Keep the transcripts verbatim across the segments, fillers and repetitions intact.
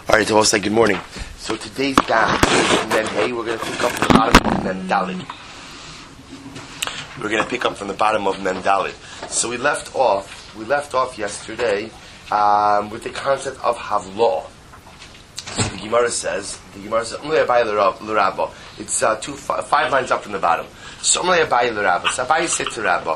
All right, I will say good morning. So today's daf is Mem Hey. We're going to pick up from the bottom of Mem Dalid. We're going to pick up from the bottom of Mem Dalid. So we left off. We left off yesterday um, with the concept of Havlaw. So the Gemara says, the Gemara says, it's uh, two, five, five lines up from the bottom. So Abaye said to Rabba,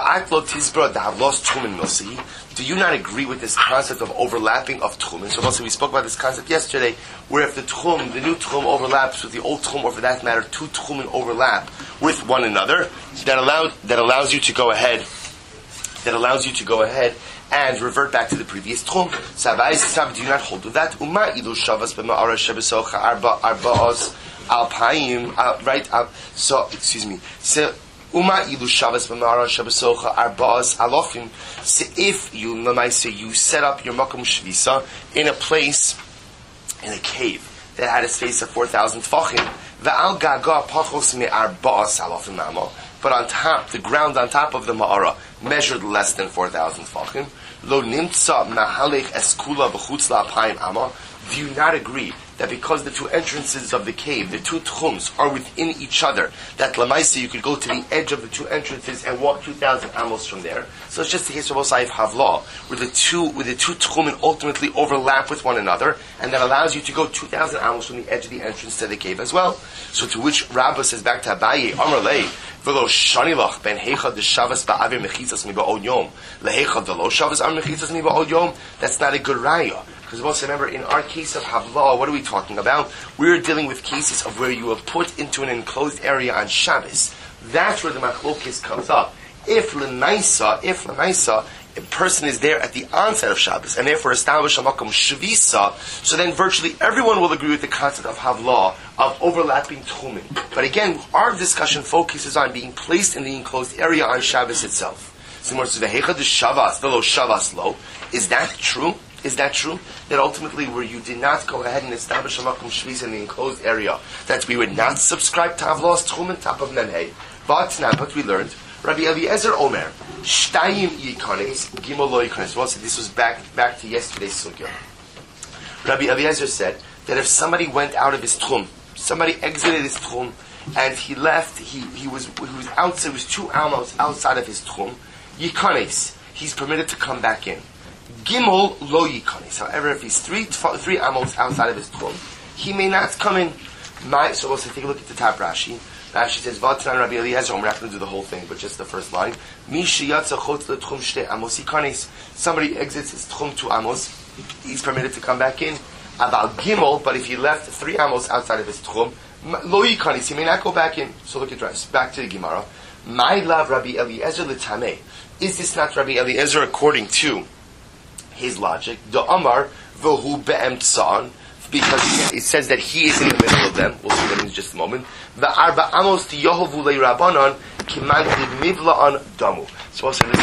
do you not agree with this concept of overlapping of tchum? So also we spoke about this concept yesterday, where if the tchum, the new tchum overlaps with the old tchum, or for that matter, two tchumen overlap with one another, that allows that allows you to go ahead, that allows you to go ahead and revert back to the previous tchum. Sabai said, do you not hold with that? Uma ilu shavas b'ma'ara shebesocha arba arba'os alpayim. Right? Uh, so excuse me. So Uma ilu shavas b'ma'ara shebesocha arba'os alofim. So if you, Lamaisa, you set up your makom shvisa in a place, in a cave that had a space of four thousand tfachim, va'al gaga pachos me arba'os alofim amo. But on top, the ground on top of the ma'ara measured less than four thousand tfachim. Lo nimtza mahalech eskula b'chutz la'apayim ama. Do you not agree that because the two entrances of the cave, the two tchums, are within each other, that lamaisa you could go to the edge of the two entrances and walk two thousand amos from there? So it's just the case of Osayif Havlaw, where the two, where the two tchumen ultimately overlap with one another, and that allows you to go two thousand amos from the edge of the entrance to the cave as well. So to which Rabbah says back to Abaye, Amar lei, v'lo shanilach ben heicha de shavas ba'avir mechizas mi ba'od yom, leheicha de lo shavas ar mechizas mi ba'od yom. That's not a good raya. Because also remember, in our case of Havlaw, what are we talking about? We're dealing with cases of where you are put into an enclosed area on Shabbos. That's where the machlokes comes up. If l'naisa, if l'naisa, a person is there at the onset of Shabbos, and therefore establish a makom shvisa, so then virtually everyone will agree with the concept of Havlaw, of overlapping tchumen. But again, our discussion focuses on being placed in the enclosed area on Shabbos itself. So, is that true? Is that true? That ultimately, where you did not go ahead and establish a makom shvis in the enclosed area, that we would not subscribe to Havlaw's tchum on top of Memhei. But now, but we learned, Rabbi Eliezer Omer, Shtayim yikanes, Gimel lo yikanes. Well, so this was back back to yesterday's sugya. Rabbi Eliezer said that if somebody went out of his tchum, somebody exited his tchum, and he left, he, he was he was outside, it was two amos outside of his tchum, yikanes, he's permitted to come back in. Gimel lo yikanes. However, if he's three three amos outside of his tchum, he may not come in. My, so let's take a look at the top Rashi. Rashi says, "Vatnan Rabbi Eliezer." We're not going to do the whole thing, but just the first line. Mi sheyatza chutz letchum shte amos yikanes. Somebody exits his tchum two amos, he's permitted to come back in. About Gimel, but if he left three amos outside of his tchum, lo yikanes, he may not go back in. So look at this. Back to the Gemara. My love, Rabbi Eliezer l'tameh. Is this not Rabbi Eliezer according to his logic? The Amar v'hu be'em tza'an, because it says that he is in the middle of them. We'll see that in just a moment. V'arba amos tiyohavu le'rabanan kiman mivla'an damu. So also this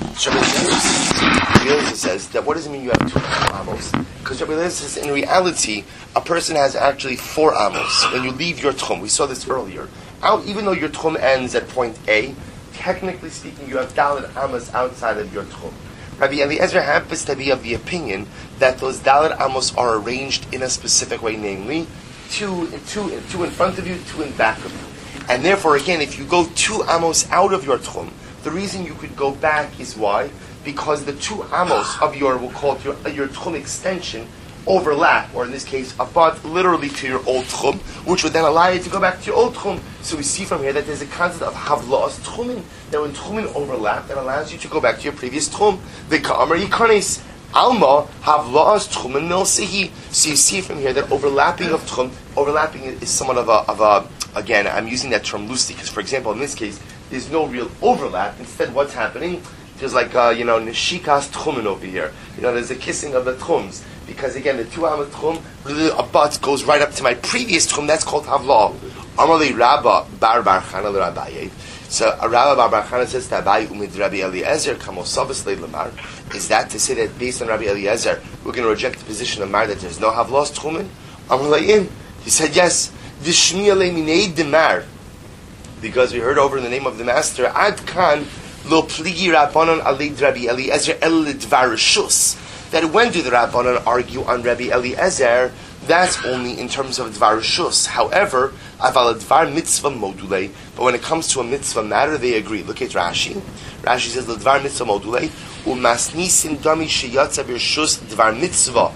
Rabbi says that what does it mean you have two amos? Because Rabbi Eliezer says in reality a person has actually four amos when you leave your tchum. We saw this earlier. Out, even though your tchum ends at point A, technically speaking you have daled amos outside of your tchum. Rabbi Eliezer happens to be of the opinion that those Dalet Amos are arranged in a specific way, namely, two, two, two in front of you, two in back of you. And therefore, again, if you go two Amos out of your Tchum, the reason you could go back is why? Because the two Amos of your, we'll call it your, your Tchum extension, overlap, or in this case, abut literally to your old Tchum, which would then allow you to go back to your old Tchum. So we see from here that there's a concept of Havla'as Tchumin, that when Tchumin overlap, that allows you to go back to your previous Tchum. The Ka'amar Yikanes, Alma, Havla'as Tchumin Milsihi. So you see from here that overlapping of Tchum, overlapping is somewhat of a, of a, again, I'm using that term loosely, because for example, in this case, there's no real overlap. Instead, what's happening? There's like, uh, you know, Nishikas Tchumin over here. You know, there's a kissing of the Tchums. Because again, the two Amos Tchum, a but goes right up to my previous Tchum, that's called Havlaw. Amarli Rabba Bar Bar Chana l'Rabaye. So Rabba Bar Bar Chana says to Abaye umid Rabbi Eliezer kamosavas le'lamar. Is that to say that based on Rabbi Eliezer, we're going to reject the position of Mar that there's no Havlaw Tchumin? Amarli, he said yes. Dishmiya le'minei demar. Because we heard over in the name of the Master, Ad kan lo pligi rabbanon alid Rabbi Eliezer el lidvar rishus. that when do the Rabbanan argue on Rabbi Eliezer? That's only in terms of Dvar Rishus. However, Aval Dvar Mitzvah Module, but when it comes to a mitzvah matter, they agree. Look at Rashi. Rashi says, Dvar Mitzvah Module, Umasnisin Dami Sheyatza B'Rishus Dvar Mitzvah.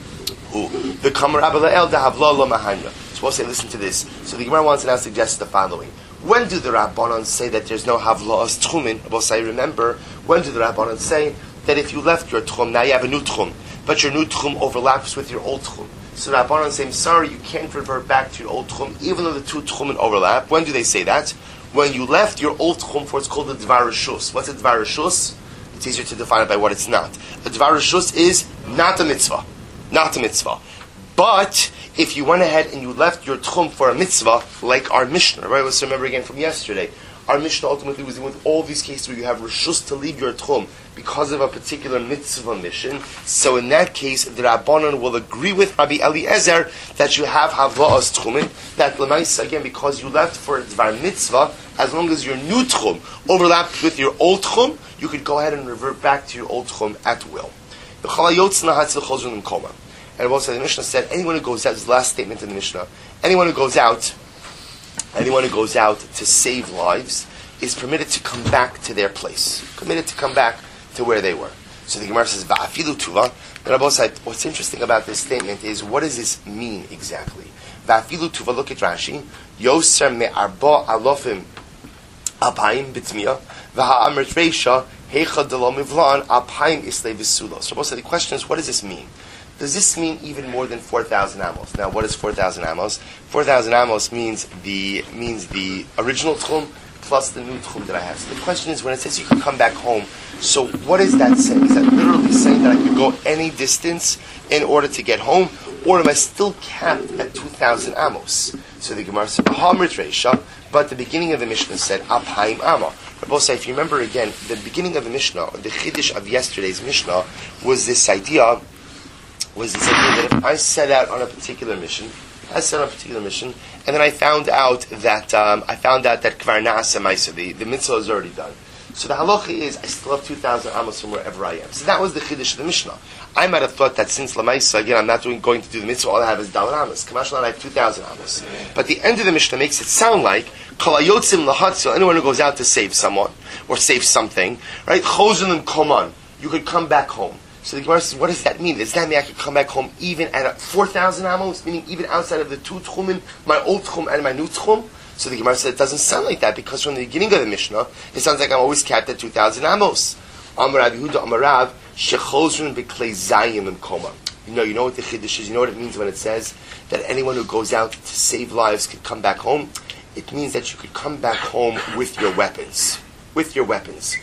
The Kamar Abela'el Dahavla Lo Mahanya. So we'll say, listen to this. So the Gemara wants to now suggest the following. When do the Rabbanan say that there's no Havla'as Tchumin? We'll say, remember, when do the Rabbanan say that if you left your Tchum, now you have a new Tchum, but your new Tchum overlaps with your old Tchum? So the Rabbanan say, sorry, you can't revert back to your old Tchum, even though the two Tchumin overlap. When do they say that? When you left your old Tchum for what's called a Dvar Rishus. What's a Dvar Rishus? It's easier to define it by what it's not. A Dvar Rishus is not a mitzvah. Not a mitzvah. But if you went ahead and you left your tchum for a mitzvah, like our Mishnah, right? Let's remember again from yesterday. Our Mishnah ultimately was dealing with all these cases where you have reshus to leave your tchum because of a particular mitzvah mission. So in that case, the Rabbanan will agree with Rabbi Eliezer that you have havla'as tchumin, that l'maisa, again, because you left for a dvar mitzvah, as long as your new tchum overlapped with your old tchum, you could go ahead and revert back to your old tchum at will. The chalayotz nahatzil chozun and koma. And also the Mishnah said, anyone who goes out, this is the last statement in the Mishnah, anyone who goes out, anyone who goes out to save lives is permitted to come back to their place. Permitted to come back to where they were. So the Gemara says, Va'afilu tuva. The Rabbi said, what's interesting about this statement is, what does this mean exactly? Va'afilu tuva, look at Rashi. Yoser me'arba alofim apayim bitmiya. Va'amrit reisha heicha delo mivlan apayim islei v'sulos. So Rabbi said, the question is, what does this mean? Does this mean even more than four thousand amos? Now, what is four thousand amos? four thousand amos means the means the original tchum plus the new tchum that I have. So the question is, when it says you can come back home, so what is that saying? Is that literally saying that I could go any distance in order to get home? Or am I still capped at two thousand amos? So the Gemara said, but the beginning of the Mishnah said, Aphaim Amma. Rabbi say, if you remember again, the beginning of the Mishnah, the Chiddush of yesterday's Mishnah, was this idea was this idea that if I set out on a particular mission, I set out on a particular mission, and then I found out that um, I found out that Kvar Na'asa Maisa, the, the mitzvah is already done. So the halacha is I still have two thousand amos from wherever I am. So that was the chiddush of the Mishnah. I might have thought that since Lamaisa, again, I'm not doing, going to do the mitzvah, all I have is Dal Amos. Kamashlan, I have two thousand amos. But the end of the Mishnah makes it sound like Kol hayotzim lahatzil, anyone who goes out to save someone or save something, right? Chozunim koman, you could come back home. So the Gemara says, what does that mean? Does that mean I could come back home even at four thousand amos, meaning even outside of the two tchumin, my old tchum and my new tchum? So the Gemara said, it doesn't sound like that, because from the beginning of the Mishnah, it sounds like I'm always capped at two thousand amos. Amar Rav Yehuda Amar Rav, shechozrun b'klei zayim and koma. You know, you know what the chiddush is? You know what it means when it says that anyone who goes out to save lives could come back home? It means that you could come back home with your weapons. With your weapons.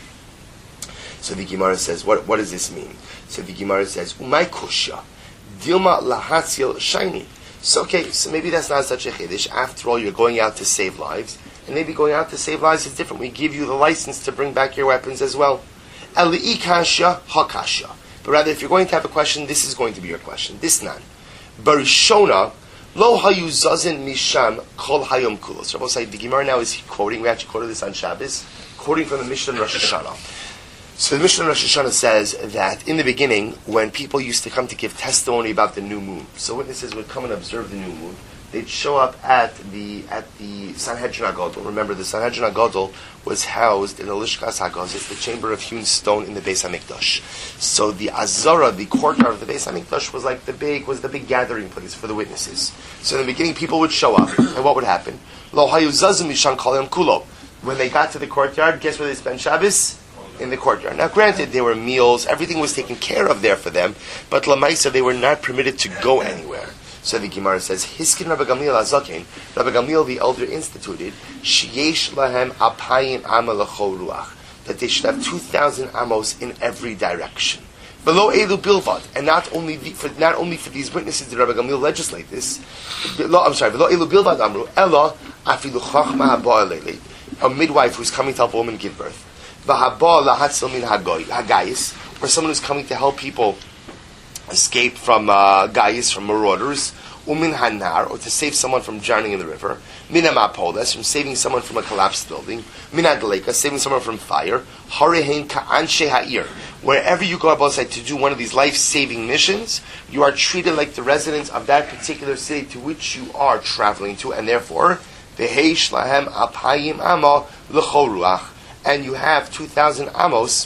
So the Gemara says, what, what does this mean? So the Gemara says, Umay kusha, dilma lahatzil shiny. So okay, so maybe that's not such a chiddush. After all, you're going out to save lives, and maybe going out to save lives is different. We give you the license to bring back your weapons as well. Eli'i kasha hakasha. But rather, if you're going to have a question, this is going to be your question. This nan. Barishona, lo hayu zazin misham kol hayom kulos. Rabbi say the Gemara now is quoting. We actually quoted this on Shabbos, quoting from the Mishnah Rosh Hashanah. So the Mishnah Rosh Hashanah says that in the beginning, when people used to come to give testimony about the new moon, so witnesses would come and observe the new moon, they'd show up at the at the Sanhedrin HaGadol. Remember, the Sanhedrin HaGadol was housed in the Lishkas HaGaz. It's the chamber of hewn stone in the Beis HaMikdash. So the Azara, the courtyard of the Beis HaMikdash, was like the big was the big gathering place for the witnesses. So in the beginning, people would show up, and what would happen? Lo hayu zazim mishan kol yom kulo. When they got to the courtyard, guess where they spent Shabbos? In the courtyard. Now, granted, there were meals, everything was taken care of there for them, but Lamaisa, they were not permitted to go anywhere. So the Gemara says, Hiskin Rabbi Gamliel Azakin, Rabbi Gamliel the elder instituted, Sheyesh lahem apayim ama l'chol ruach, that they should have two thousand amos in every direction. Below Elu Bilvad, and not only the, for not only for these witnesses did Rabbi Gamliel legislate this. Below, I'm sorry, below Elu Bilvad Amru, Ella afilu chachma haba aleli, a midwife who's coming to help a woman give birth. V'haba lahatzil min hagayis, or someone who's coming to help people escape from uh, Gaius, from marauders, umin hanar, or to save someone from drowning in the river, min hamapoles, from saving someone from a collapsed building, min hadleika, saving someone from fire, harehein ka'anshe ha'ir. Wherever you go outside to do one of these life-saving missions, you are treated like the residents of that particular city to which you are traveling to, and therefore, v'heish lahem apayim amo l'chol ruach, and you have two thousand amos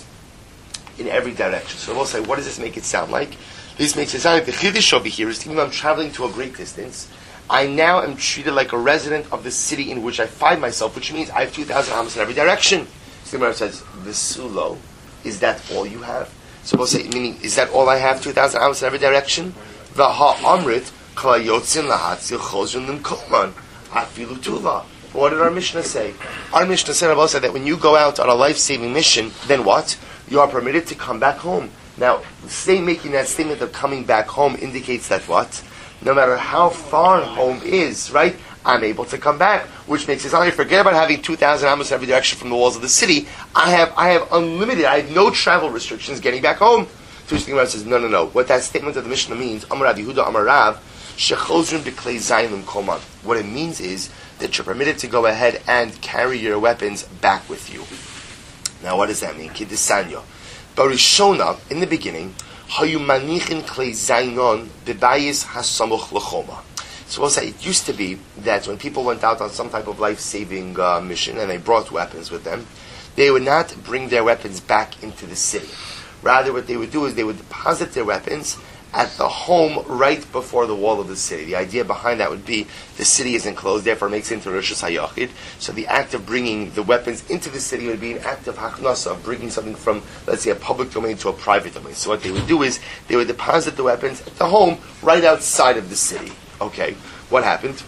in every direction. So we'll say, what does this make it sound like? This makes it sound like the chiddush over here is, even though I'm traveling to a great distance, I now am treated like a resident of the city in which I find myself, which means I have two thousand amos in every direction. So the Gemara says, v'sulo, is that all you have? So we'll say, meaning, is that all I have, two thousand amos in every direction? V'ha amrit, kala yotzin lahatzil chozun limkoman, afilu tuva. What did our Mishnah say? Our Mishnah said, Rabbi said that when you go out on a life-saving mission, then what? You are permitted to come back home. Now, say making that statement of coming back home indicates that what? No matter how far home is, right? I'm able to come back, which makes it sound like, forget about having two thousand amos in every direction from the walls of the city. I have, I have unlimited, I have no travel restrictions getting back home. To which the Gemara says, no, no, no. What that statement of the Mishnah means, Amar Rav Yehuda Amar Rav, shechozrim b'klei zayin koman. What it means is that you're permitted to go ahead and carry your weapons back with you. Now, what does that mean? Kidisanyo. Barishona, in the beginning, hayu manichin klei zaynon bebayis hasamuch l'choma. So we'll say it used to be that when people went out on some type of life-saving uh, mission and they brought weapons with them, they would not bring their weapons back into the city. Rather, what they would do is they would deposit their weapons at the home right before the wall of the city. The idea behind that would be the city is enclosed, therefore it makes it into Rishus HaYachid. So the act of bringing the weapons into the city would be an act of Haknasa, of bringing something from, let's say, a public domain to a private domain. So what they would do is they would deposit the weapons at the home right outside of the city. Okay, what happened?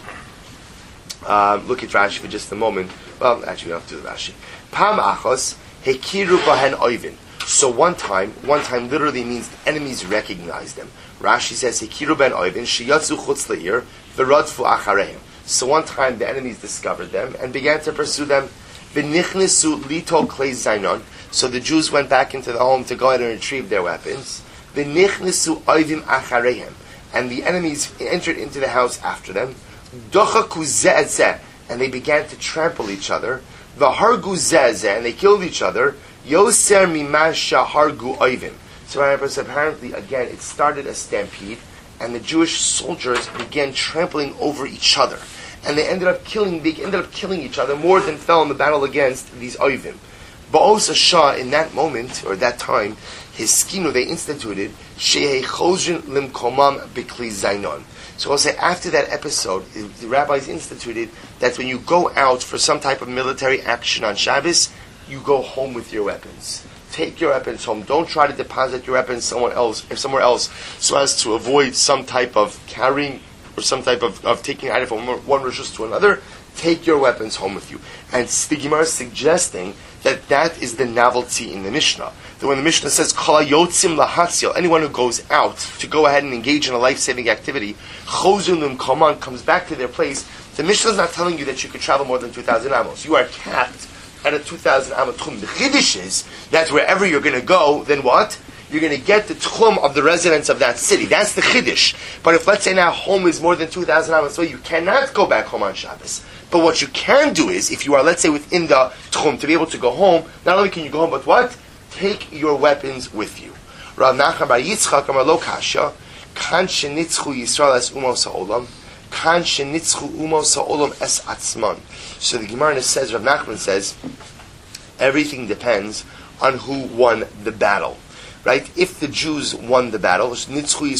Um, look at Rashi for just a moment. Well, actually we don't have to do the Rashi. Pam achos hekiru bahen oivin. So one time, one time literally means the enemies recognized them. Rashi says, Hekiru ben oivin, sheyatzu chutz le'ir, v'radfu achareim. So one time the enemies discovered them and began to pursue them. V'nichnesu lito klei zaynon. So the Jews went back into the home to go ahead and retrieve their weapons. V'nichnesu oivim achareim. And the enemies entered into the house after them. Dochaku ze'ezeh. And they began to trample each other. V'hargu ze'ezeh. And they killed each other. Yoser mimasha hargu oivim. So apparently, again, it started a stampede, and the Jewish soldiers began trampling over each other, and they ended up killing. They ended up killing each other more than fell in the battle against these oivim. Ba'os Shah, in that moment or that time, his skinu they instituted shehei chozin limkomam b'kli zaynon. So I'll say after that episode, the rabbis instituted that when you go out for some type of military action on Shabbos, you go home with your weapons. Take your weapons home. Don't try to deposit your weapons somewhere else, or somewhere else, so as to avoid some type of carrying or some type of, of taking item from one rishus to another. Take your weapons home with you. And the Gemara is suggesting that that is the novelty in the Mishnah. That when the Mishnah says Kala yotzim lahatzil, anyone who goes out to go ahead and engage in a life-saving activity, chozun limkoman, comes back to their place. The Mishnah is not telling you that you could travel more than two thousand amos. You are capped at a two thousand amot tchum. The chiddush is that wherever you're going to go, then what? You're going to get the tchum of the residents of that city. That's the chiddush. But if, let's say now, home is more than two thousand amot, so you cannot go back home on Shabbos. But what you can do is, if you are, let's say, within the tchum, to be able to go home, not only can you go home, but what? Take your weapons with you. Rav Nachman bar Yitzchak amar lo kasha, kan shenitzchu Yisrael es umos ha'olam, kan shenitzchu umos ha'olam es atzman. So the Gemara says, Rav Nachman says, everything depends on who won the battle. Right? If the Jews won the battle, if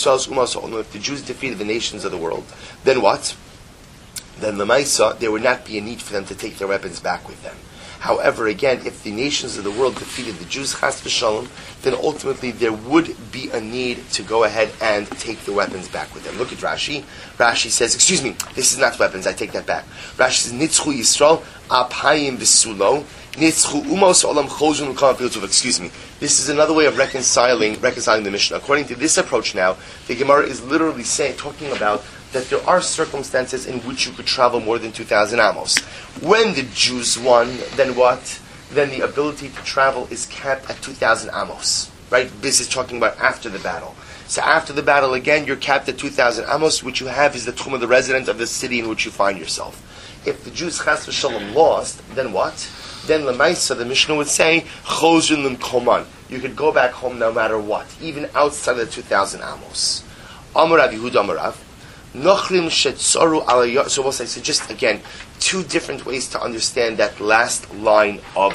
the Jews defeated the nations of the world, then what? Then the Maisa, there would not be a need for them to take their weapons back with them. However, again, if the nations of the world defeated the Jews, chas v'shalom, then ultimately there would be a need to go ahead and take the weapons back with them. Look at Rashi. Rashi says, excuse me, this is not weapons, I take that back. Rashi says, Nitzchu Yisrael, apayim v'sulo, Nitzchu umos olam chozun l'kam. Excuse me. This is another way of reconciling reconciling the Mishnah. According to this approach now, the Gemara is literally saying, talking about that there are circumstances in which you could travel more than two thousand amos. When the Jews won, then what? Then the ability to travel is capped at two thousand amos. Right? This is talking about after the battle. So after the battle, again, you're capped at two thousand amos. Which you have is the tchum of the resident of the city in which you find yourself. If the Jews chas v'shalom lost, then what? Then Lemaisa, the Mishnah would say, Chozrin lim koman. You could go back home no matter what, even outside of the two thousand amos. Amar Rav Yehuda Amar Rav, Nochrim shetzoru alayot. So we'll say, so just again, two different ways to understand that last line of